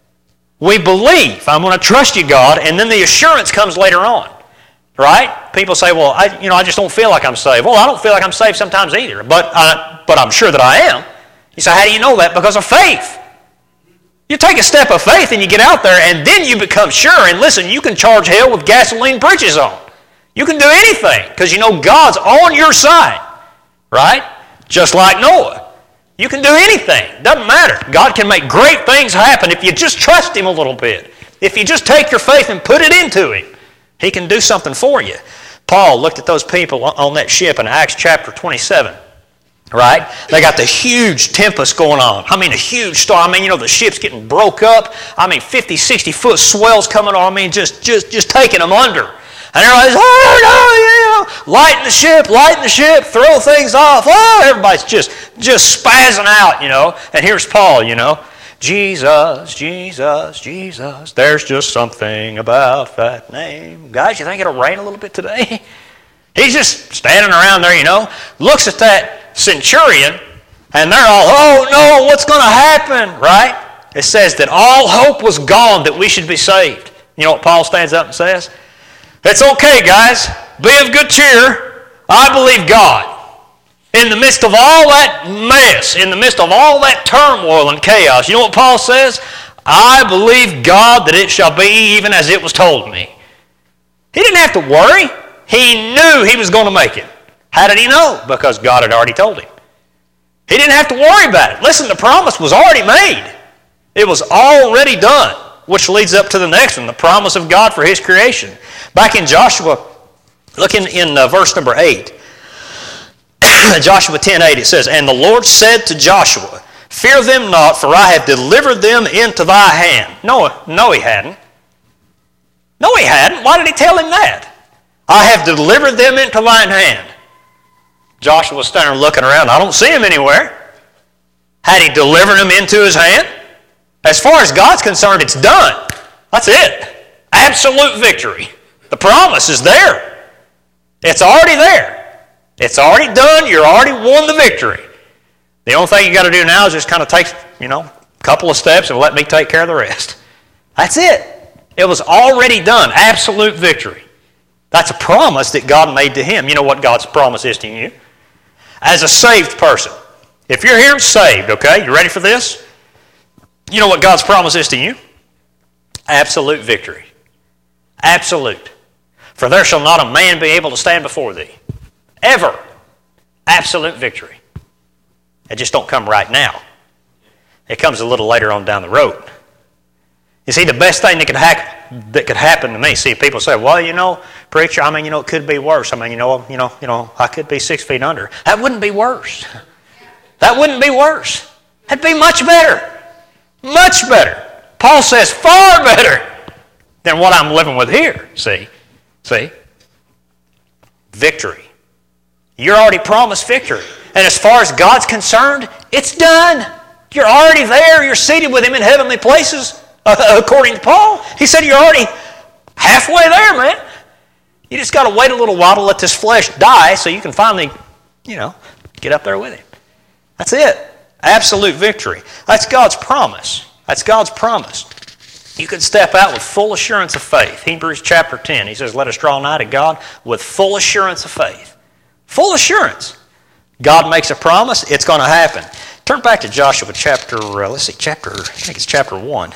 We believe. I'm going to trust You, God, and then the assurance comes later on. Right? People say, well, I just don't feel like I'm saved. Well, I don't feel like I'm saved sometimes either, but I'm sure that I am. You say, how do you know that? Because of faith. You take a step of faith and you get out there, and then you become sure. And listen, you can charge hell with gasoline britches on. You can do anything because you know God's on your side. Right? Just like Noah. You can do anything. Doesn't matter. God can make great things happen if you just trust Him a little bit. If you just take your faith and put it into Him, He can do something for you. Paul looked at those people on that ship in Acts chapter 27. Right? They got the huge tempest going on. I mean, a huge storm. I mean, you know, the ship's getting broke up. I mean, 50, 60-foot swells coming on. I mean, just taking them under. And everybody's, oh, no, lighten the ship, throw things off. Oh, everybody's just spazzing out, you know. And here's Paul, you know. Jesus, Jesus, Jesus, there's just something about that name. Guys, you think it'll rain a little bit today? He's just standing around there, you know, looks at that centurion, and they're all, oh, no, what's going to happen, right? It says that all hope was gone that we should be saved. You know what Paul stands up and says? It's okay, guys. Be of good cheer. I believe God. In the midst of all that mess, in the midst of all that turmoil and chaos, you know what Paul says? I believe God that it shall be even as it was told me. He didn't have to worry. He knew he was going to make it. How did he know? Because God had already told him. He didn't have to worry about it. Listen, the promise was already made. It was already done, which leads up to the next one, the promise of God for His creation. Back in Joshua Look in verse number 8. Joshua 10:8, it says, "And the Lord said to Joshua, Fear them not, for I have delivered them into thy hand." No, he hadn't. No, he hadn't. Why did he tell him that? I have delivered them into thine hand. Joshua was standing looking around. I don't see him anywhere. Had he delivered them into his hand? As far as God's concerned, it's done. That's it. Absolute victory. The promise is there. It's already there. It's already done. You're already won the victory. The only thing you got to do now is just kind of take, a couple of steps and let me take care of the rest. That's it. It was already done. Absolute victory. That's a promise that God made to him. You know what God's promise is to you? As a saved person. If you're here saved, okay, you ready for this? You know what God's promise is to you? Absolute victory. Absolute. For there shall not a man be able to stand before thee. Ever. Absolute victory. It just don't come right now. It comes a little later on down the road. You see, the best thing that could happen to me, see, people say, well, preacher, it could be worse. I could be 6 feet under. That wouldn't be worse. That wouldn't be worse. That'd be much better. Much better. Paul says far better than what I'm living with here. See? Victory. You're already promised victory. And as far as God's concerned, it's done. You're already there. You're seated with him in heavenly places, according to Paul. He said you're already halfway there, man. You just got to wait a little while to let this flesh die so you can finally, get up there with him. That's it. Absolute victory. That's God's promise. That's God's promise. You can step out with full assurance of faith. Hebrews chapter 10, he says, let us draw nigh to God with full assurance of faith. Full assurance. God makes a promise, it's going to happen. Turn back to Joshua chapter 1.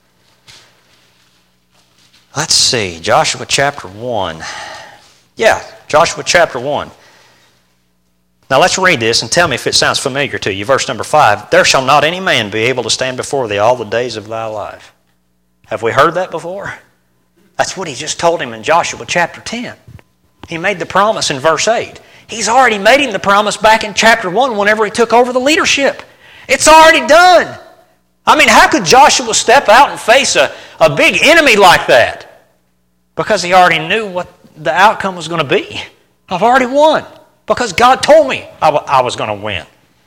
Let's see, Joshua chapter 1. Yeah, Joshua chapter 1. Now let's read this and tell me if it sounds familiar to you. Verse number 5, there shall not any man be able to stand before thee all the days of thy life. Have we heard that before? That's what he just told him in Joshua chapter 10. He made the promise in verse 8. He's already made him the promise back in chapter 1 whenever he took over the leadership. It's already done. How could Joshua step out and face a big enemy like that? Because he already knew what the outcome was going to be. I've already won. Because God told me I was going to win.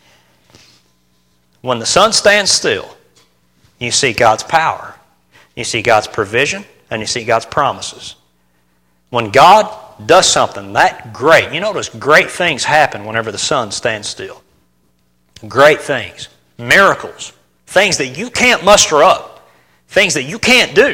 When the sun stands still, you see God's power. You see God's provision, and you see God's promises. When God does something that great, you notice great things happen whenever the sun stands still. Great things. Miracles. Things that you can't muster up. Things that you can't do.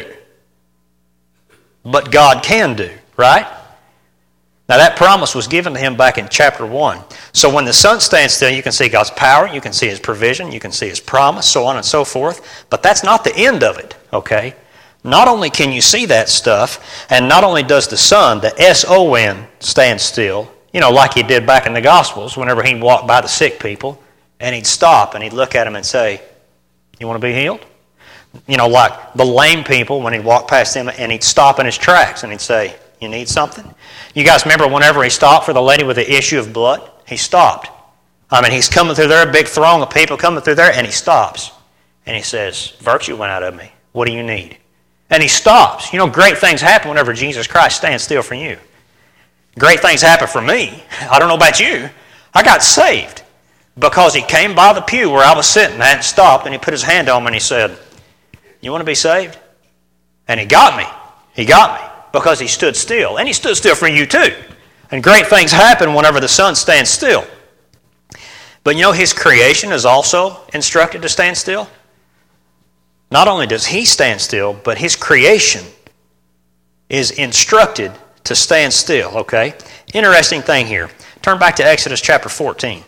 But God can do, right? Now that promise was given to him back in chapter 1. So when the sun stands still, you can see God's power, you can see his provision, you can see his promise, so on and so forth. But that's not the end of it, okay? Not only can you see that stuff, and not only does the sun, the S-O-N, stand still, like he did back in the Gospels, whenever he'd walk by the sick people, and he'd stop and he'd look at them and say, you want to be healed? Like the lame people, when he'd walk past them and he'd stop in his tracks and he'd say, you need something? You guys remember whenever he stopped for the lady with the issue of blood? He stopped. He's coming through there, a big throng of people coming through there, and he stops. And he says, virtue went out of me. What do you need? And he stops. Great things happen whenever Jesus Christ stands still for you. Great things happen for me. I don't know about you. I got saved because he came by the pew where I was sitting and stopped, and he put his hand on me and he said, you want to be saved? And he got me. He got me. Because he stood still. And he stood still for you too. And great things happen whenever the sun stands still. But his creation is also instructed to stand still. Not only does he stand still, but his creation is instructed to stand still, okay? Interesting thing here. Turn back to Exodus chapter 14.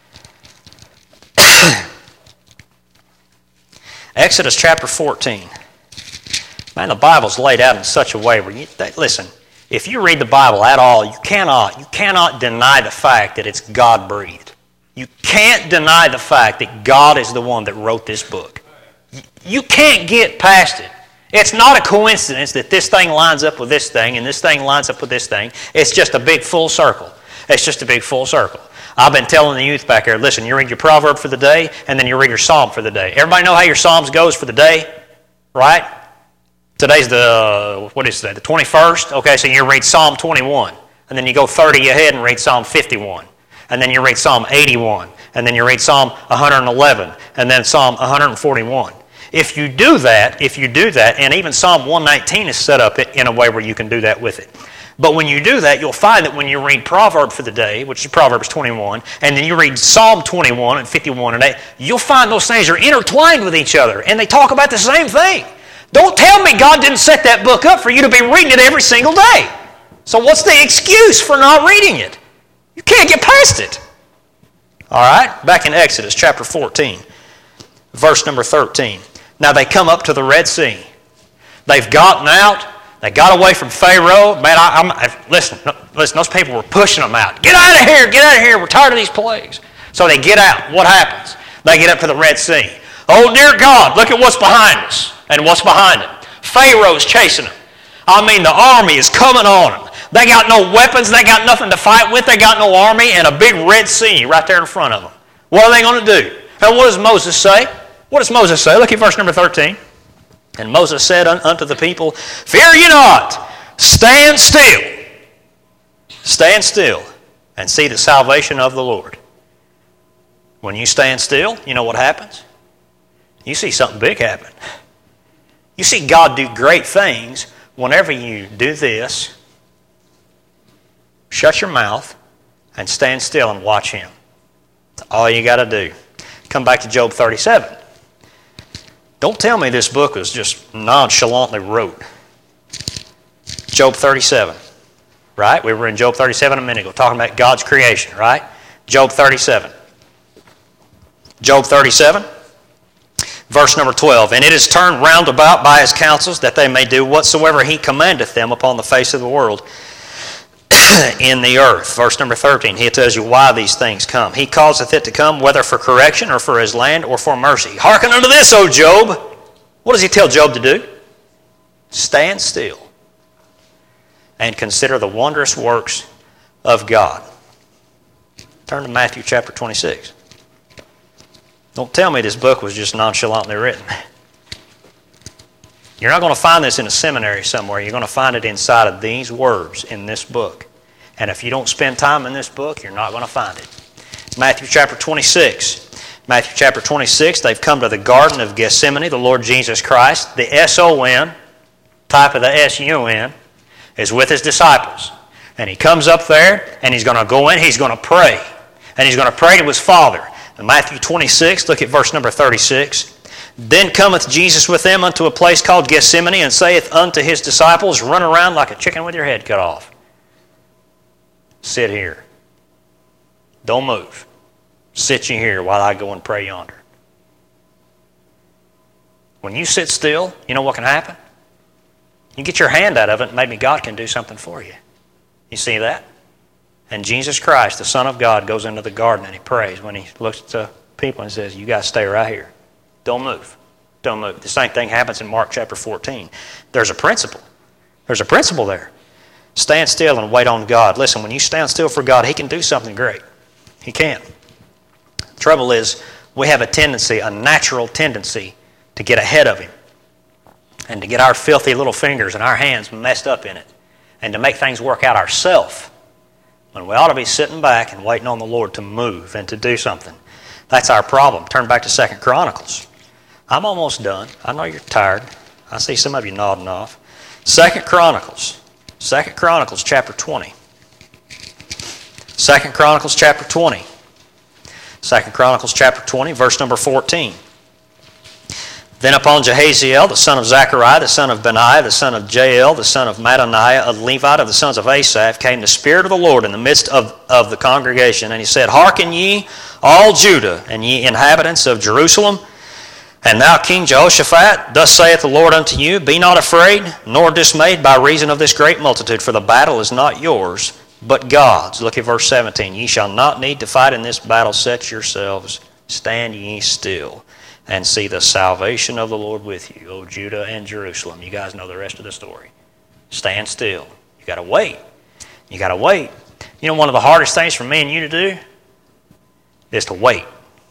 Exodus chapter 14. Man, the Bible's laid out in such a way where listen, if you read the Bible at all, you cannot deny the fact that it's God-breathed. You can't deny the fact that God is the one that wrote this book. You can't get past it. It's not a coincidence that this thing lines up with this thing and this thing lines up with this thing. It's just a big full circle. It's just a big full circle. I've been telling the youth back there, listen, you read your proverb for the day and then you read your psalm for the day. Everybody know how your psalms goes for the day? Right? Today's the 21st? Okay, so you read Psalm 21. And then you go 30 ahead and read Psalm 51. And then you read Psalm 81. And then you read Psalm 111. And then Psalm 141. If you do that, and even Psalm 119 is set up in a way where you can do that with it. But when you do that, you'll find that when you read Proverb for the day, which is Proverbs 21, and then you read Psalm 21 and 51 and 8, you'll find those things are intertwined with each other, and they talk about the same thing. Don't tell me God didn't set that book up for you to be reading it every single day. So what's the excuse for not reading it? You can't get past it. All right, back in Exodus chapter 14, verse number 13. Now they come up to the Red Sea. They've gotten out. They got away from Pharaoh. Man, listen, those people were pushing them out. Get out of here, get out of here. We're tired of these plagues. So they get out. What happens? They get up to the Red Sea. Oh, dear God, look at what's behind us and what's behind them. Pharaoh's chasing them. I mean, the army is coming on them. They got no weapons. They got nothing to fight with. They got no army and a big Red Sea right there in front of them. What are they going to do? And what does Moses say? What does Moses say? Look at verse number 13. And Moses said unto the people, fear ye not, stand still. Stand still and see the salvation of the Lord. When you stand still, you know what happens? You see something big happen. You see God do great things whenever you do this. Shut your mouth and stand still and watch Him. That's all you got to do. Come back to Job 37. Don't tell me this book was just nonchalantly wrote. Job 37, right? We were in Job 37 a minute ago talking about God's creation, right? Job 37. Job 37, verse number 12. And it is turned round about by His counsels that they may do whatsoever He commandeth them upon the face of the world in the earth. Verse number 13, He tells you why these things come. He causeth it to come, whether for correction or for His land or for mercy. Hearken unto this, O Job. What does He tell Job to do? Stand still and consider the wondrous works of God. Turn to Matthew chapter 26. Don't tell me this book was just nonchalantly written. You're not going to find this in a seminary somewhere. You're going to find it inside of these words in this book. And if you don't spend time in this book, you're not going to find it. Matthew chapter 26. Matthew chapter 26, they've come to the Garden of Gethsemane, the Lord Jesus Christ. The S-O-N, type of the S-U-N, is with His disciples. And He comes up there, and He's going to go in, He's going to pray. And He's going to pray to His Father. In Matthew 26, look at verse number 36. Then cometh Jesus with them unto a place called Gethsemane, and saith unto His disciples, run around like a chicken with your head cut off. Sit here. Don't move. Sit you here while I go and pray yonder. When you sit still, you know what can happen? You get your hand out of it, and maybe God can do something for you. You see that? And Jesus Christ, the Son of God, goes into the garden and He prays when He looks at the people and says, you guys stay right here. Don't move. Don't move. The same thing happens in Mark chapter 14. There's a principle. There's a principle there. Stand still and wait on God. Listen, when you stand still for God, He can do something great. He can. The trouble is, we have a tendency, a natural tendency, to get ahead of Him and to get our filthy little fingers and our hands messed up in it and to make things work out ourselves when we ought to be sitting back and waiting on the Lord to move and to do something. That's our problem. Turn back to 2 Chronicles. I'm almost done. I know you're tired. I see some of you nodding off. 2 Chronicles. 2 Chronicles chapter 20. 2 Chronicles chapter 20. 2 Chronicles chapter 20, verse number 14. Then upon Jehaziel, the son of Zechariah, the son of Benaiah, the son of Jael, the son of Mattaniah, a Levite of the sons of Asaph, came the Spirit of the Lord in the midst of the congregation. And he said, hearken ye, all Judah, and ye inhabitants of Jerusalem, and thou King Jehoshaphat, thus saith the Lord unto you, be not afraid, nor dismayed by reason of this great multitude, for the battle is not yours, but God's. Look at verse 17. Ye shall not need to fight in this battle. Set yourselves, stand ye still, and see the salvation of the Lord with you, O Judah and Jerusalem. You guys know the rest of the story. Stand still. You got to wait. You got to wait. You know, one of the hardest things for me and you to do is to wait.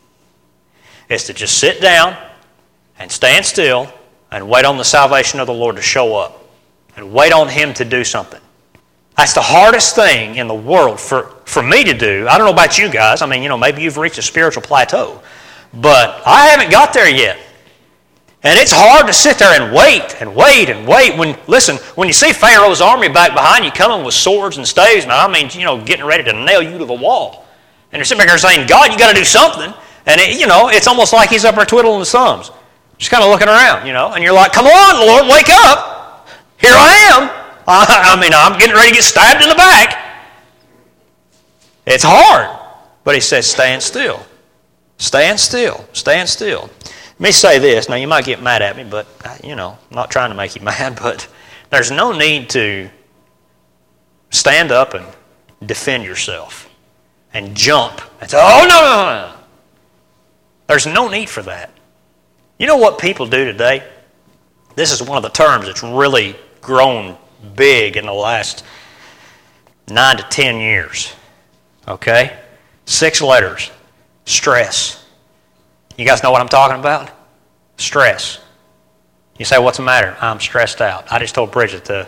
It's to just sit down and stand still and wait on the salvation of the Lord to show up and wait on Him to do something. That's the hardest thing in the world for me to do. I don't know about you guys. I mean, you know, maybe you've reached a spiritual plateau. But I haven't got there yet. And it's hard to sit there and wait and wait and wait. When you see Pharaoh's army back behind you coming with swords and staves, man, I mean, you know, getting ready to nail you to the wall. And you're sitting back there saying, God, you got to do something. And, it's almost like He's up there twiddling His thumbs. Just kind of looking around, And you're like, come on, Lord, wake up. Here I am. I'm getting ready to get stabbed in the back. It's hard. But He says, stand still. Stand still. Stand still. Let me say this. Now, you might get mad at me, but, I'm not trying to make you mad, but there's no need to stand up and defend yourself and jump and say, oh, no. There's no need for that. You know what people do today? This is one of the terms that's really grown big in the last 9 to 10 years. Okay? 6 letters. Stress. You guys know what I'm talking about? Stress. You say, what's the matter? I'm stressed out. I just told Bridget the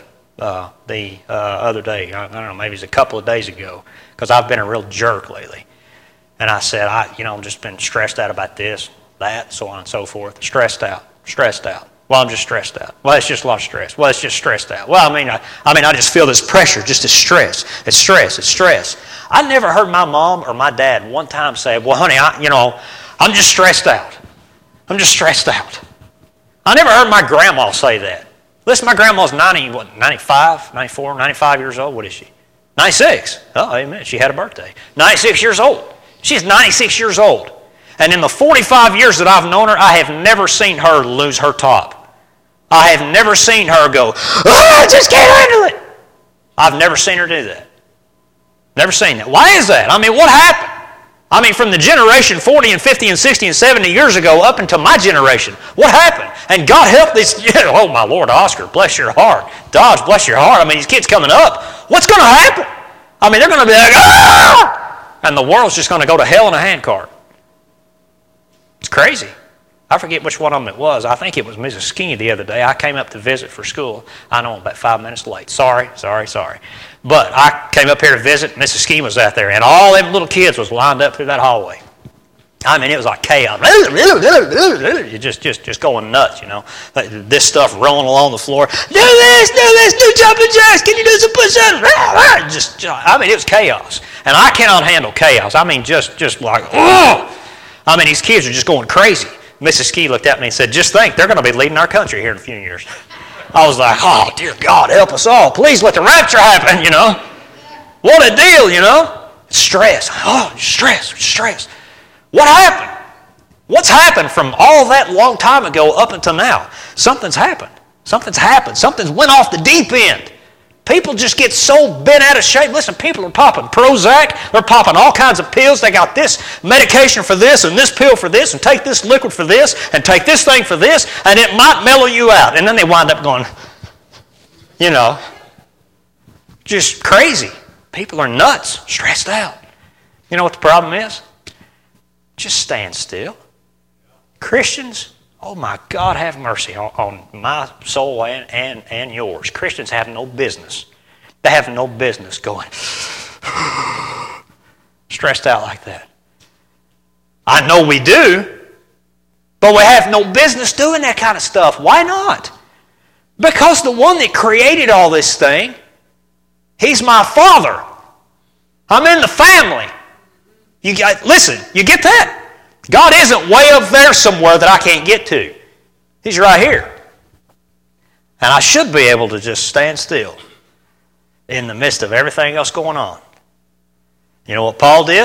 other day, I don't know, maybe it was a couple of days ago, because I've been a real jerk lately. And I said, I've just been stressed out about this, that, so on and so forth. Stressed out. Well, I'm just stressed out. Well, it's just a lot of stress. Well, it's just stressed out. Well, I just feel this pressure, just as stress. It's stress. I never heard my mom or my dad one time say, well, honey, I'm just stressed out. I'm just stressed out. I never heard my grandma say that. Listen, my grandma's 95, 94, 95 years old. What is she? 96. Oh, amen. She had a birthday. 96 years old. She's 96 years old. And in the 45 years that I've known her, I have never seen her lose her top. I have never seen her go, I just can't handle it. I've never seen her do that. Never seen that. Why is that? What happened? From the generation 40 and 50 and 60 and 70 years ago up until my generation, what happened? And God help these, oh my Lord, Oscar, bless your heart. Dodge, bless your heart. These kids coming up, what's going to happen? They're going to be like, ah! And the world's just going to go to hell in a handcart. It's crazy. I forget which one of them it was. I think it was Mrs. Skinny the other day. I came up to visit for school. I know I'm about 5 minutes late. Sorry. But I came up here to visit. Mrs. Skinny was out there, and all them little kids was lined up through that hallway. It was like chaos. Just going nuts, This stuff rolling along the floor. Do jumping jacks. Can you do some push-ups? It was chaos. And I cannot handle chaos. Just like, oh! These kids are just going crazy. Mrs. Ski looked at me and said, just think, they're going to be leading our country here in a few years. I was like, oh, dear God, help us all. Please let the rapture happen, What a deal, Stress. Oh, stress. What happened? What's happened from all that long time ago up until now? Something's happened. Something's went off the deep end. People just get so bent out of shape. Listen, people are popping Prozac. They're popping all kinds of pills. They got this medication for this and this pill for this and take this liquid for this and take this thing for this, and it might mellow you out. And then they wind up going, just crazy. People are nuts, stressed out. You know what the problem is? Just stand still. Christians, oh my God, have mercy on my soul and yours. Christians have no business. They have no business going stressed out like that. I know we do, but we have no business doing that kind of stuff. Why not? Because the one that created all this thing, He's my Father. I'm in the family. Listen, you get that? God isn't way up there somewhere that I can't get to. He's right here. And I should be able to just stand still in the midst of everything else going on. You know what Paul did?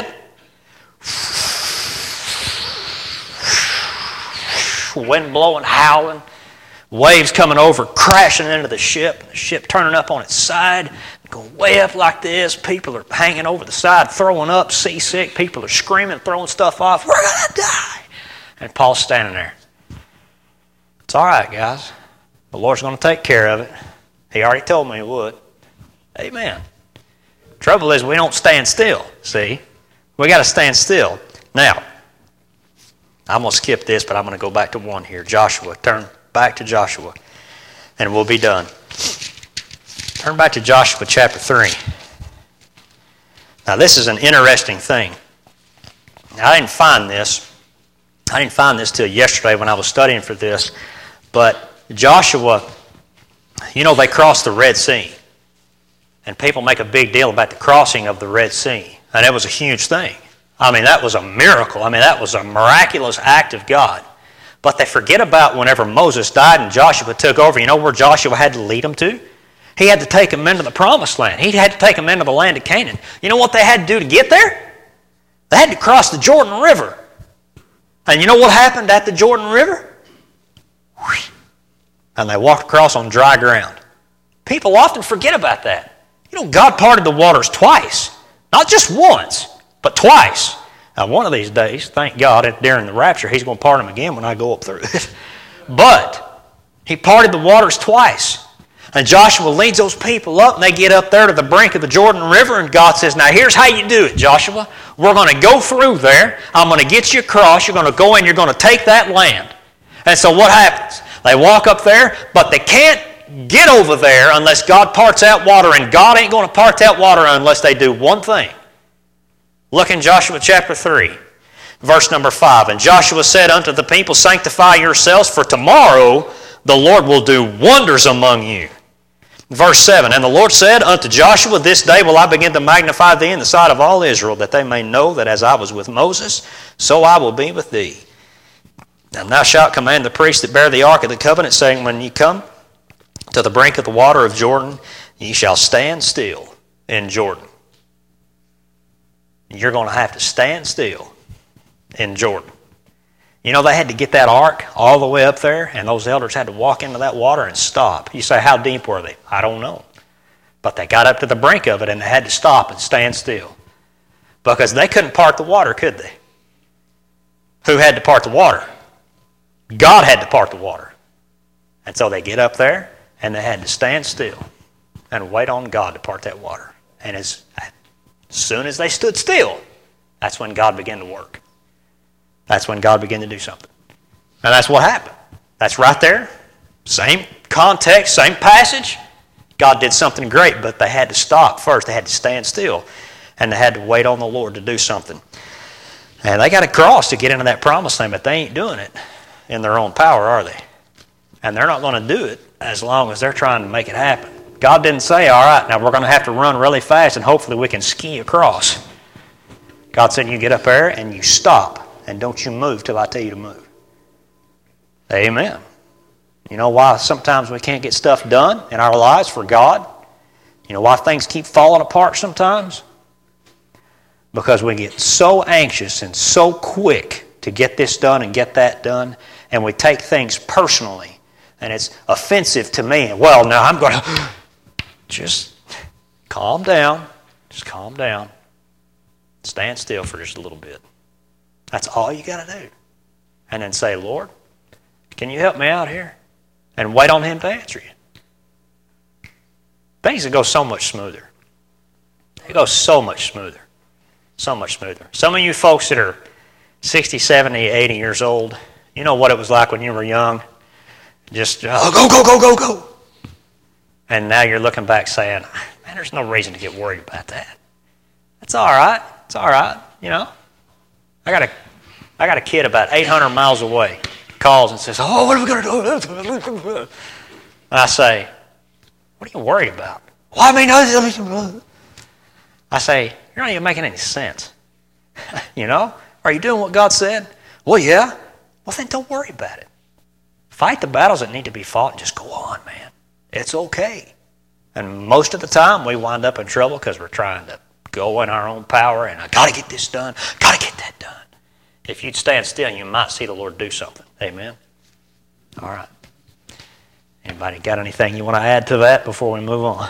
Wind blowing, howling, waves coming over, crashing into the ship turning up on its side, going way up like this. People are hanging over the side, throwing up, seasick. People are screaming, throwing stuff off. We're going to die. And Paul's standing there. all right, guys. The Lord's going to take care of it. He already told me He would. Amen. Trouble is we don't stand still, see? We got to stand still. Now, I'm going to skip this, but I'm going to go back to one here. Joshua. Turn back to Joshua, and we'll be done. Turn back to Joshua chapter 3. Now, this is an interesting thing. Now, I didn't find this till yesterday when I was studying for this, but Joshua, you know, they crossed the Red Sea. And people make a big deal about the crossing of the Red Sea. And it was a huge thing. I mean, that was a miracle. I mean, that was a miraculous act of God. But they forget about whenever Moses died and Joshua took over. You know where Joshua had to lead them to? He had to take them into the Promised Land. He had to take them into the land of Canaan. You know what they had to do to get there? They had to cross the Jordan River. And you know what happened at the Jordan River? And they walked across on dry ground. People often forget about that. You know, God parted the waters twice. Not just once, but twice. Now, one of these days, thank God, during the rapture, He's going to part them again when I go up through it. But He parted the waters twice. And Joshua leads those people up, and they get up there to the brink of the Jordan River, and God says, now here's how you do it, Joshua. We're going to go through there. I'm going to get you across. You're going to go in. You're going to take that land. And so what happens? They walk up there, but they can't get over there unless God parts that water, and God ain't going to part that water unless they do one thing. Look in Joshua chapter 3, verse number 5. And Joshua said unto the people, sanctify yourselves, for tomorrow the Lord will do wonders among you. Verse 7, and the Lord said unto Joshua, this day will I begin to magnify thee in the sight of all Israel, that they may know that as I was with Moses, so I will be with thee. And thou shalt command the priests that bear the ark of the covenant, saying, when ye come to the brink of the water of Jordan, ye shall stand still in Jordan. You're going to have to stand still in Jordan. You know, they had to get that ark all the way up there, and those elders had to walk into that water and stop. You say, how deep were they? I don't know. But they got up to the brink of it, and they had to stop and stand still. Because they couldn't part the water, could they? Who had to part the water? God had to part the water. And so they get up there, and they had to stand still and wait on God to part that water. And as soon as they stood still, that's when God began to work. That's when God began to do something. And that's what happened. That's right there. Same context, same passage. God did something great, but they had to stop first. They had to stand still, and they had to wait on the Lord to do something. And they got to cross to get into that promised land, but they ain't doing it in their own power, are they? And they're not going to do it as long as they're trying to make it happen. God didn't say, all right, now we're going to have to run really fast and hopefully we can ski across. God said, you get up there and you stop and don't you move till I tell you to move. Amen. You know why sometimes we can't get stuff done in our lives for God? You know why things keep falling apart sometimes? Because we get so anxious and so quick to get this done and get that done, and we take things personally, and it's offensive to me. Well, now I'm going to just calm down. Just calm down. Stand still for just a little bit. That's all you got to do. And then say, Lord, can you help me out here? And wait on Him to answer you. Things will go so much smoother. It goes so much smoother. So much smoother. Some of you folks that are 60, 70, 80 years old, you know what it was like when you were young. Just, go, go, go, go, go. And now you're looking back saying, man, there's no reason to get worried about that. It's all right. It's all right, you know. I got a kid about 800 miles away. Calls and says, oh, what are we going to do? I say, what are you worried about? Well, I mean, I say, you're not even making any sense. You know? Are you doing what God said? Well, yeah. Well, then don't worry about it. Fight the battles that need to be fought and just go on, man. It's okay. And most of the time, we wind up in trouble because we're trying to go in our own power and I got to get this done, got to get that done. If you'd stand still, you might see the Lord do something. Amen? All right. Anybody got anything you want to add to that before we move on?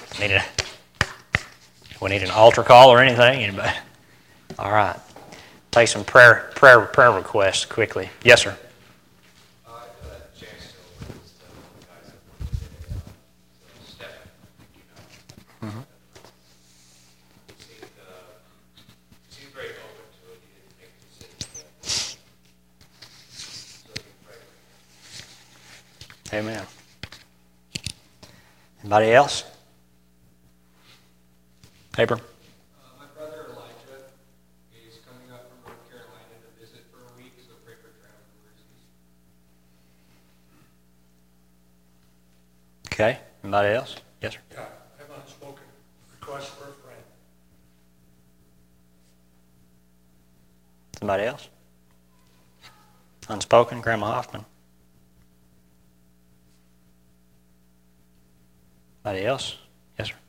We need an altar call or anything? Anybody? All right. take some prayer requests quickly. Yes, sir. I had a chance to listen to the guys that work today. Stefan, seemed very open to it. He didn't make a decision yet. So you pray for him. Amen. Anybody else? Paper? My brother Elijah is coming up from North Carolina to visit for a week, so pray for traveling mercies. Okay. Anybody else? Yes, sir. Yeah, I have unspoken request for a friend. Somebody else? Unspoken, Grandma Hoffman. Anybody else? Yes, sir.